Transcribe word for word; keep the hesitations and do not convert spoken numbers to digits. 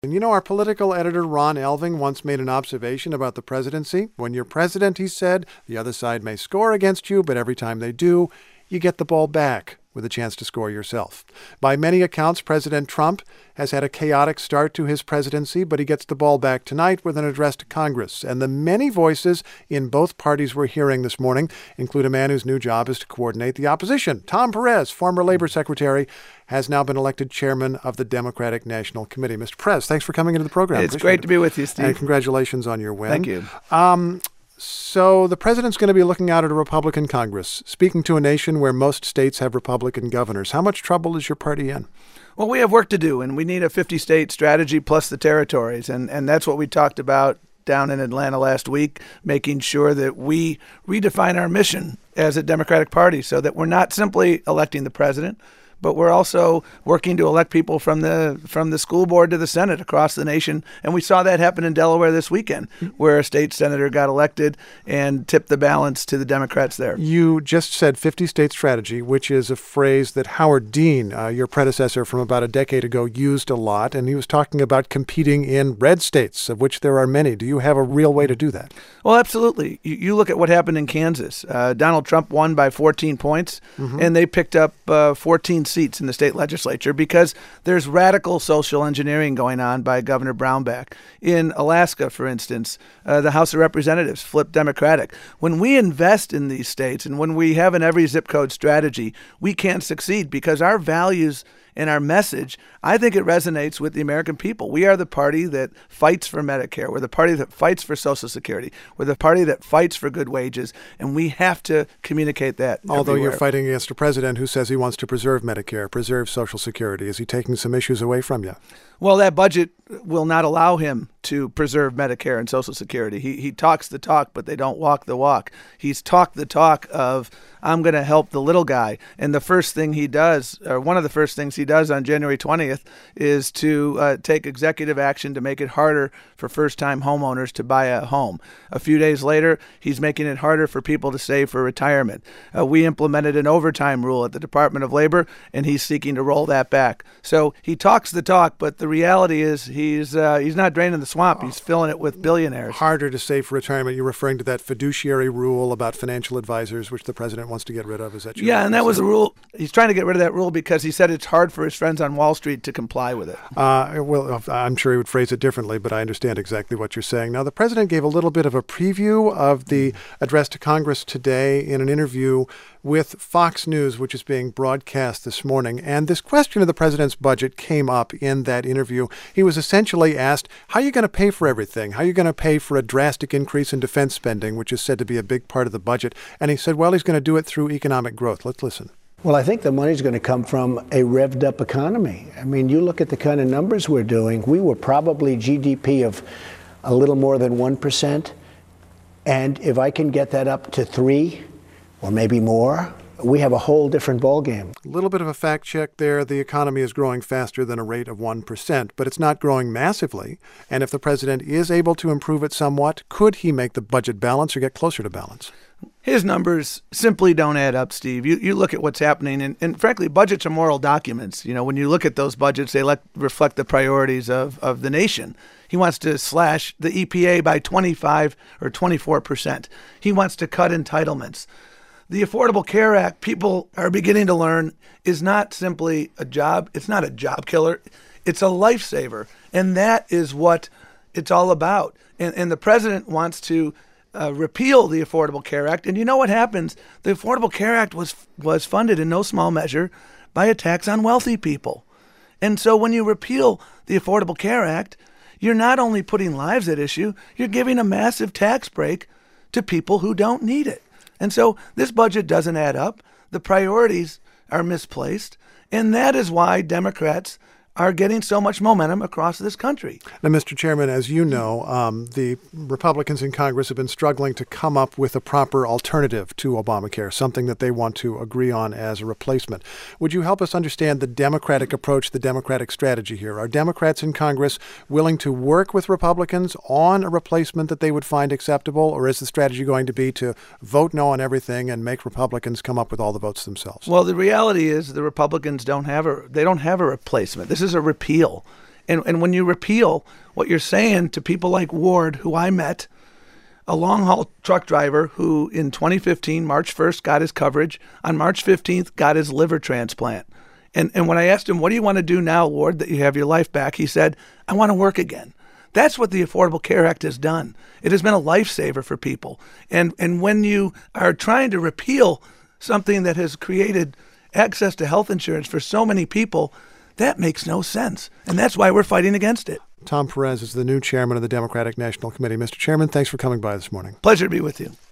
And you know, our political editor, Ron Elving, once made an observation about the presidency. When you're president, he said, the other side may score against you, but every time they do, you get the ball back with a chance to score yourself. By many accounts, President Trump has had a chaotic start to his presidency, but he gets the ball back tonight with an address to Congress. And the many voices in both parties we're hearing this morning include a man whose new job is to coordinate the opposition. Tom Perez, former labor secretary, has now been elected chairman of the Democratic National Committee. Mister Perez, thanks for coming into the program. It's great to be with you, Steve. And congratulations on your win. Thank you. Um, So the president's going to be looking out at a Republican Congress, speaking to a nation where most states have Republican governors. How much trouble is your party in? Well, we have work to do, and we need a fifty-state strategy plus the territories, and, and that's what we talked about down in Atlanta last week, making sure that we redefine our mission as a Democratic Party so that we're not simply electing the president, but we're also working to elect people from the from the school board to the Senate across the nation. And we saw that happen in Delaware this weekend, where a state senator got elected and tipped the balance to the Democrats there. You just said fifty-state strategy, which is a phrase that Howard Dean, uh, your predecessor from about a decade ago, used a lot. And he was talking about competing in red states, of which there are many. Do you have a real way to do that? Well, absolutely. You, you look at what happened in Kansas. Uh, Donald Trump won by fourteen points, mm-hmm. and they picked up uh, fourteen seats in the state legislature because there's radical social engineering going on by Governor Brownback. In Alaska, for instance, uh, the House of Representatives flipped Democratic. When we invest in these states and when we have an every zip code strategy, we can succeed because our values and our message, I think it resonates with the American people. We are the party that fights for Medicare. We're the party that fights for Social Security. We're the party that fights for good wages, and we have to communicate that Although everywhere. You're fighting against a president who says he wants to preserve Medicare, preserve Social Security. Is he taking some issues away from you? Well, that budget will not allow him to preserve Medicare and Social Security. He he talks the talk, but they don't walk the walk. He's talked the talk of, I'm going to help the little guy. And the first thing he does, or one of the first things he does on January twentieth, is to uh, take executive action to make it harder for first-time homeowners to buy a home. A few days later, he's making it harder for people to save for retirement. Uh, we implemented an overtime rule at the Department of Labor, and he's seeking to roll that back. So he talks the talk, but the reality is he's uh, he's not draining the swamp. He's filling it with billionaires. Harder to save for retirement. You're referring to that fiduciary rule about financial advisors, which the president wants to get rid of. Is that your Yeah, and that was a rule. He's trying to get rid of that rule because he said it's hard for his friends on Wall Street to comply with it. Uh, well, I'm sure he would phrase it differently, but I understand exactly what you're saying. Now, the president gave a little bit of a preview of the address to Congress today in an interview with Fox News, which is being broadcast this morning. And this question of the president's budget came up in that interview. He was essentially asked, how are you going to pay for everything? How are you going to pay for a drastic increase in defense spending, which is said to be a big part of the budget? And he said, well, he's going to do it through economic growth. Let's listen. Well, I think the money's going to come from a revved up economy. I mean, you look at the kind of numbers we're doing. We were probably G D P of a little more than one percent. And if I can get that up to three or maybe more, we have a whole different ballgame. A little bit of a fact check there. The economy is growing faster than a rate of one percent, but it's not growing massively. And if the president is able to improve it somewhat, could he make the budget balance or get closer to balance? His numbers simply don't add up, Steve. You you look at what's happening, and, and frankly, budgets are moral documents. You know, when you look at those budgets, they let, reflect the priorities of, of the nation. He wants to slash the E P A by twenty-five or twenty-four percent. He wants to cut entitlements. The Affordable Care Act, people are beginning to learn, is not simply a job. It's not a job killer. It's a lifesaver. And that is what it's all about. And, and the president wants to uh, repeal the Affordable Care Act. And you know what happens? The Affordable Care Act was was funded in no small measure by a tax on wealthy people. And so when you repeal the Affordable Care Act, you're not only putting lives at issue, you're giving a massive tax break to people who don't need it. And so this budget doesn't add up. The priorities are misplaced. And that is why Democrats are getting so much momentum across this country. Now, Mister Chairman, as you know, um, the Republicans in Congress have been struggling to come up with a proper alternative to Obamacare, something that they want to agree on as a replacement. Would you help us understand the Democratic approach, the Democratic strategy here? Are Democrats in Congress willing to work with Republicans on a replacement that they would find acceptable, or is the strategy going to be to vote no on everything and make Republicans come up with all the votes themselves? Well, the reality is the Republicans don't have a they don't have a replacement. This is a repeal. And, and when you repeal, what you're saying to people like Ward, who I met, a long-haul truck driver who in twenty fifteen, March first, got his coverage, on March fifteenth, got his liver transplant. And and when I asked him, what do you want to do now, Ward, that you have your life back? He said, I want to work again. That's what the Affordable Care Act has done. It has been a lifesaver for people. And and when you are trying to repeal something that has created access to health insurance for so many people, that makes no sense. And that's why we're fighting against it. Tom Perez is the new chairman of the Democratic National Committee. Mister Chairman, thanks for coming by this morning. Pleasure to be with you.